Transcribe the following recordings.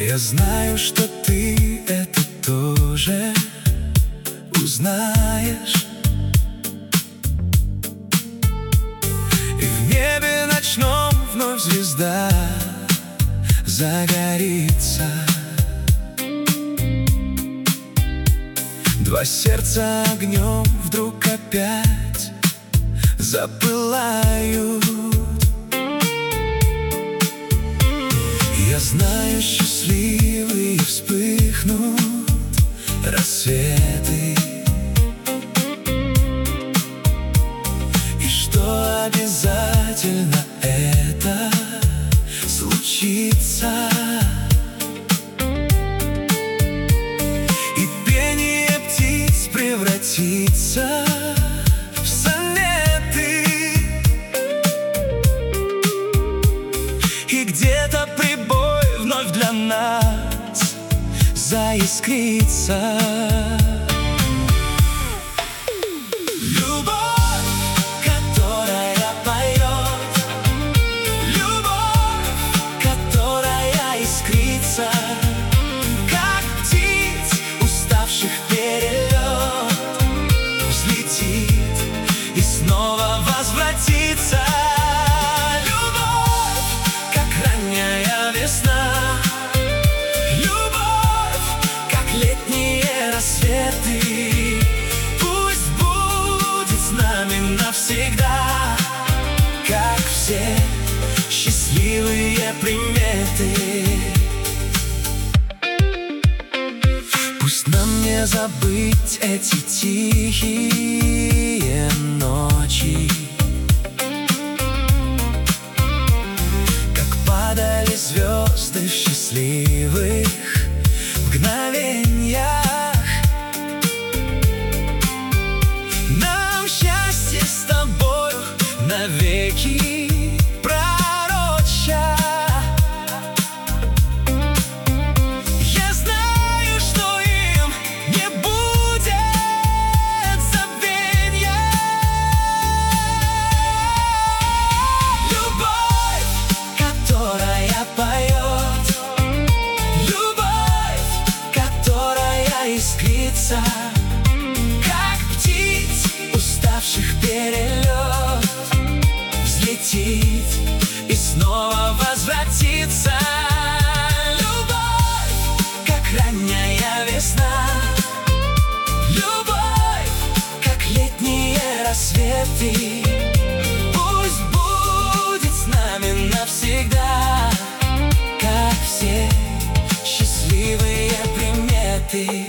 Я знаю, что ты это тоже узнаешь, и в небе ночном вновь звезда загорится. Два сердца огнем вдруг опять запылают. Я знаю, счастливые вспыхнут рассветы, и что обязательно это случится. И пение птиц превратится в сонеты, и где-то прибой вновь для нас заискрится. Любовь, которая поет, любовь, которая искрится, как птиц, уставших перелет, взлетит и снова возвратится. Любовь, как ранняя весна, любовь, как летние рассветы, пусть будет с нами навсегда, как все счастливые приметы. Пусть нам не забыть эти тихие ночи, как падали звезды в счастливых мгновениях. Нам счастье с тобою навеки пророча. Я знаю, что им не будет забвенья. Любовь, которая поет, любовь, которая искрится, как птиц, уставших перелет, взлетит и снова возвратится. Любовь, как ранняя весна, любовь, как летние рассветы, пусть будет с нами навсегда, как все счастливые приметы.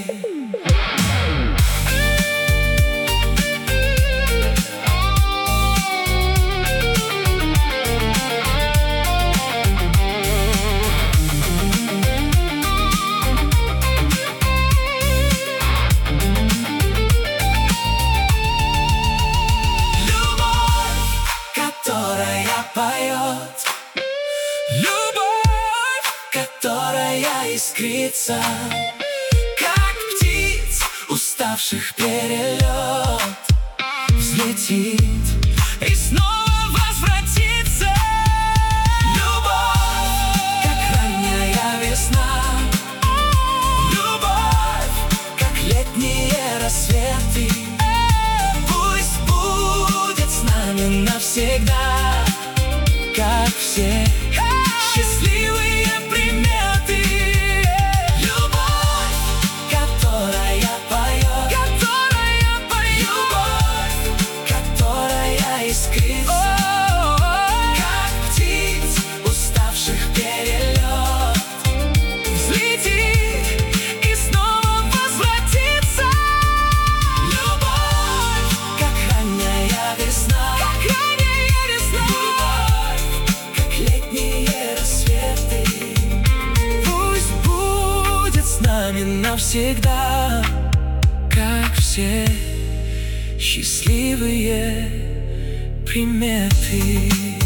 Поет, любовь, которая искрится, как птиц, уставших перелет, взлетит и снова возвратится. Любовь, как ранняя весна, любовь, как летние рассветы, пусть будет с нами навсегда, как все счастливые приметы. Любовь, которая поет, любовь, которая искрится, как птиц, уставших перелет, взлетит и снова возвратится. Любовь, как ранняя весна, навсегда, как все счастливые приметы.